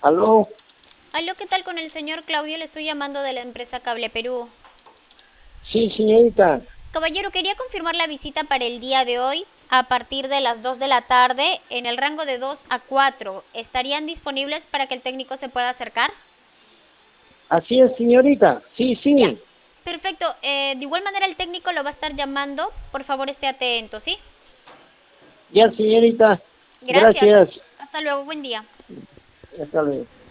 Aló, Aló, ¿qué tal con el señor Claudio? Le estoy llamando de la empresa Cable Perú. sí, señorita. Caballero, quería confirmar la visita para el día de hoy a partir de las 2 de la tarde en el rango de 2 a 4. ¿Estarían disponibles para que el técnico se pueda acercar? Así es, señorita. Sí, Ya. sí. Perfecto. De igual manera el técnico lo va a estar llamando. Por favor, esté atento, ¿sí? Ya, señorita. Gracias. Gracias. Hasta luego. Buen día. Hasta luego.